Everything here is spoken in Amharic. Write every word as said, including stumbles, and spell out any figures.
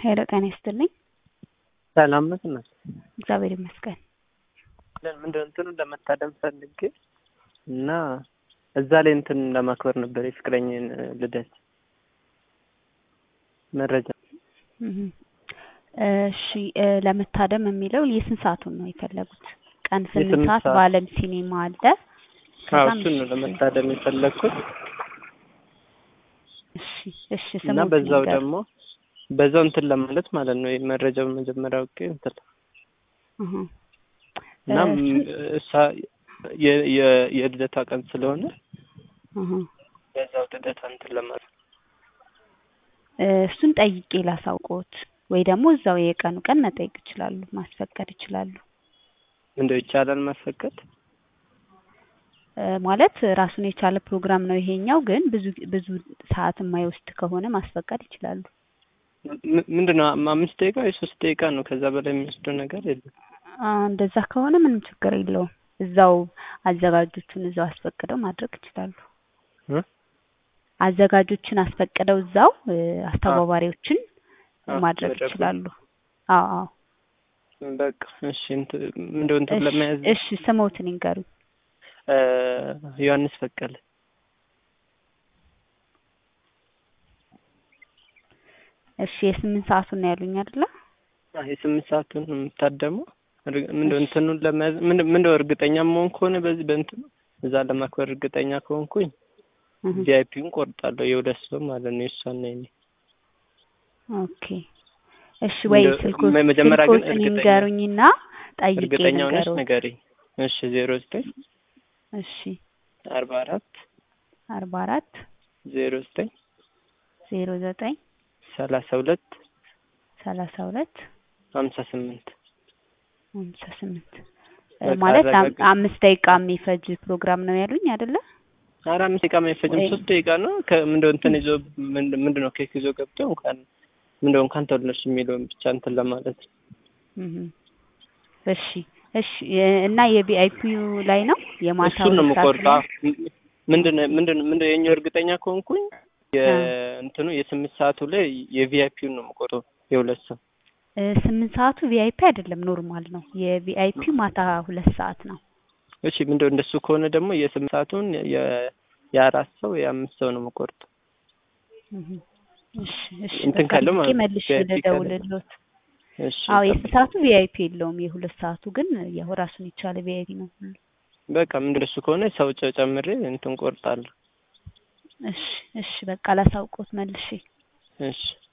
ሄሎ ጤና ይስጥልኝ። ሰላም ነህ? እግዚአብሔር ይመስገን። ለምንድን እንትን ለመታደም ፈልጌ እና እዛ ላይ እንትን ለማክበር ነበር የፍቅረኛዬን ልደት መረጃ። እሺ ለመታደም የሚለው የስንት ሰዓቱን ነው የፈለጉት? ቀን ስምንት ሰዓት በአለም ሲኒማ አለ። አዎ እሱን ነው ለመታደም የፈለኩት። እሺ እሺ እና በዛው ደግሞ በዛው እንትን ለማለት ማለት ነው የመረጃው መጀመሪያው ኦኬ እንትን እህ እና እሳ የ የ የልደታ ቀን ስለሆነ እህ በዛው ልደታ እንትን ለማለት እሱን ጠይቄ ላሳውቆት ወይ ደግሞ እዛው የቀኑ ቀን መጠየቅ ይችላሉ፣ ማስፈቀድ ይችላሉ። እንደው ይቻላል ማስፈቀድ ማለት ራሱን የቻለ ፕሮግራም ነው ይሄኛው፣ ግን ብዙ ብዙ ሰዓት የማይወስድ ከሆነ ማስፈቀድ ይችላሉ። ምንድነው አምስት ደቂቃ ወይ ሶስት ደቂቃ ነው፣ ከዛ በላይ የሚወስደው ነገር የለም። እንደዛ ከሆነ ምንም ችግር የለውም። እዛው አዘጋጆቹን እዛው አስፈቅደው ማድረግ ይችላሉ። እ አዘጋጆችን አስፈቅደው እዛው አስተባባሪዎችን ማድረግ ይችላሉ። አዎ አዎ በቃ እሺ። ምንድነው እንትን ለማያዝ እሺ ስሞትን ይንገሩ። እ ዮሐንስ በቀለ። እሺ የስምንት ሰዓቱን ነው ያሉኝ አይደለ? አዎ የስምንት ሰዓቱን ነው የምታደመው። ምንድነው እንትኑን ለማያዝ ምንድነው እርግጠኛ መሆን ከሆነ በዚህ በእንትኑ እዛ ለማክበር እርግጠኛ ከሆንኩኝ ቪአይፒውን ቆርጣለሁ፣ የሁለት ሰው ማለት ነው የእሷና የኔ። ኦኬ እሺ ወይ ስልኩ መጀመሪያ ግን ንገሩኝና ጠይቄ እርግጠኛ ሆነሽ ንገሪኝ። እሺ ዜሮ ዘጠኝ እሺ አርባ አራት አርባ አራት ዜሮ ዘጠኝ ዜሮ ዘጠኝ ሰላሳ ሁለት ሰላሳ ሁለት ሀምሳ ስምንት ሀምሳ ስምንት ማለት አምስት ደቂቃ የሚፈጅ ፕሮግራም ነው ያሉኝ አይደለ? ኧረ አምስት ደቂቃ የማይፈጅም ሶስት ደቂቃ ነው። ከምንድነው እንትን ይዞ ምንድነው ኬክ ይዞ ገብተው እንኳን ምንድነው እንኳን ተወለድሽ የሚለውን ብቻ እንትን ለማለት። እሺ እሺ እና የቪአይፒው ላይ ነው የማታው እሱን ነው የምቆርጠው። ምንድነው ምንድነው ምንድነው የኛው እርግጠኛ ከሆንኩኝ የእንትኑ የስምንት ሰዓቱ ላይ የቪአይፒውን ነው የምቆርጠው የሁለት ሰው። ስምንት ሰዓቱ ቪአይፒ አይደለም ኖርማል ነው። የቪአይፒ ማታ ሁለት ሰዓት ነው። እሺ ምንድነው እንደሱ ከሆነ ደግሞ የስምንት ሰዓቱን የአራት ሰው የአምስት ሰው ነው የምቆርጠው። እሺ እሺ እንትን ካለው ማለት መልሽ ልደውልልዎት። እሺ አዎ የስምንት ሰዓቱ ቪአይፒ የለውም፣ የሁለት ሰዓቱ ግን ያው ራሱን የቻለ ቪአይፒ ነው። በቃ ምንድነው እሱ ከሆነ ሰው ጨምሬ እንትን ቆርጣለሁ። እሺ እሺ በቃ ላሳውቆት መልሼ። እሺ